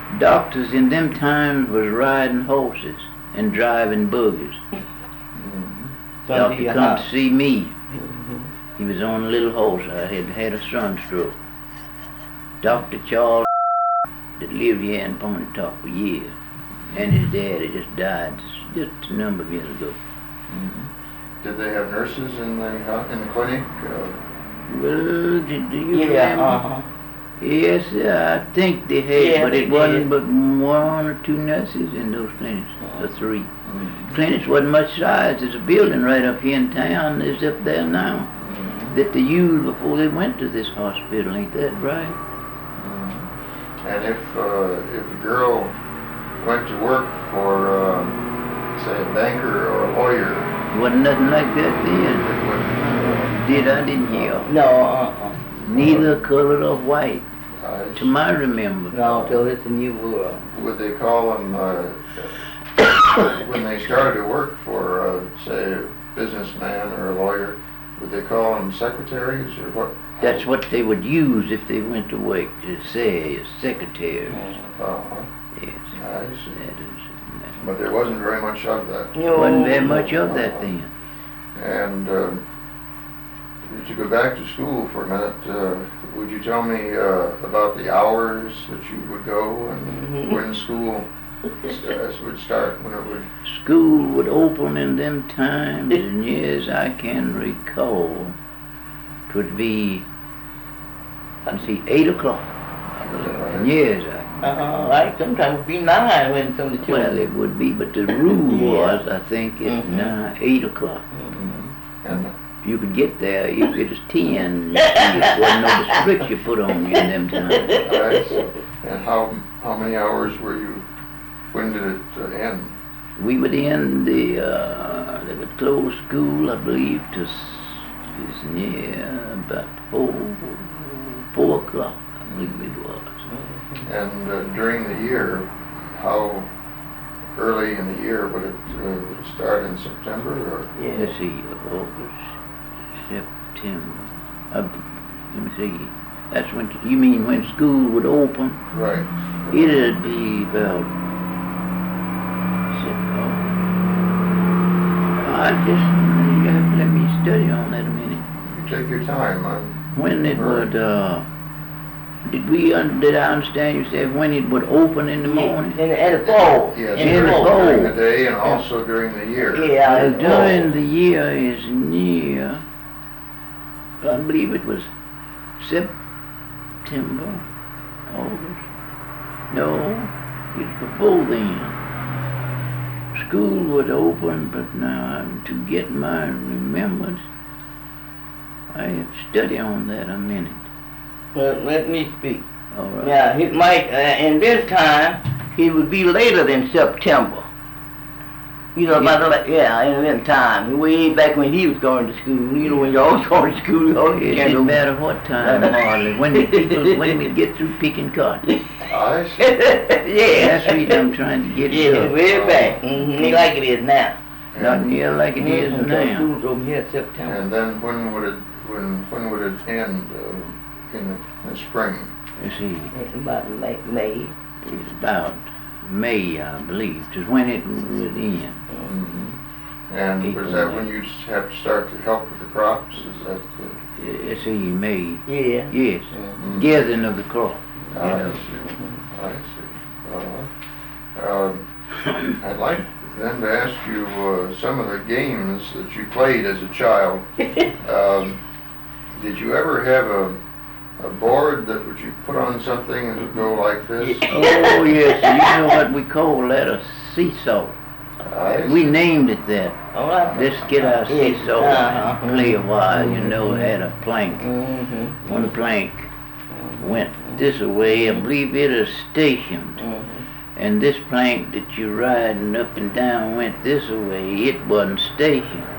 Doctors in them times was riding horses and driving buggies. Doctor come to see me. He was on a little horse. I had had a sunstroke. Dr. Charles that lived here in Pontotoc for years, and his daddy just died just a number of years ago. Did they have nurses in the clinic? Well, do you remember? Yes, I think they had, but it wasn't but 1 or 2 nurses in those clinics, or 3. Clinics wasn't much size. There's a building right up here in town. It's up there now that they used before they went to this hospital. Ain't that right? And if a girl went to work for, say, a banker or a lawyer, wasn't nothing like that then. I didn't hear. No, Neither colored or white, to my remember. No, till it's a new world. Would they call them, when they started to work for, say, a businessman or a lawyer, would they call them secretaries or what? That's what they would use if they went to work, to say, secretaries. Yes. I see. But there wasn't very much of that. Wasn't very much of that then. And to go back to school for a minute, would you tell me about the hours that you would go and when school would start, when it would? School would open in them times, and years I can recall. It would be, 8 o'clock. And years right, sometimes it would be 9 when some of the children. Well, it would be, but the rule was, I think, at 8 o'clock. And you could get there if it was 10. There wasn't no restriction put on you in them times. And how many hours were you? When did it end? We would end they would close school, I believe, to about 4 o'clock, I believe it was. And during the year, how early in the year would it start in September or? Let's see, August, September. Let me see. That's when you mean when school would open? Right. It'd be about you have to let me study on that a minute. You take your time. When it would, did I understand you said when it would open in the morning? In the fall. Yes, in the fall. During the day and also during the year. Yeah, during the year is near, I believe it was September, August. No, it's before then. School would open, but now to get my remembrance, I have to study on that a minute. Well, let me speak. All right. Yeah, it might, in this time, it would be later than September. You know, about in that time, way back when he was going to school. You know, when you're all going to school, it didn't matter what time, Marley. When we get through picking cotton. I see. Yeah. That's the reason I'm trying to get it up. Way back. Like it is now. Not near like it is now. School's over here in September. And then when would it end in the spring? You see, It's about May. it's about May, I believe, is when it would end. And was that when you have to start to help with the crops? Is that? You see, May. Yeah. Yes. Gathering of the crop. I see. I'd like then to ask you some of the games that you played as a child. Did you ever have a board that would you put on something and it would go like this? Oh yes, you know what we call that, a seesaw. We named it that. Let's get our seesaw and play a while, you know, had a plank. One plank went this way, I believe it is stationed. And this plank that you're riding up and down went this way, it wasn't stationed.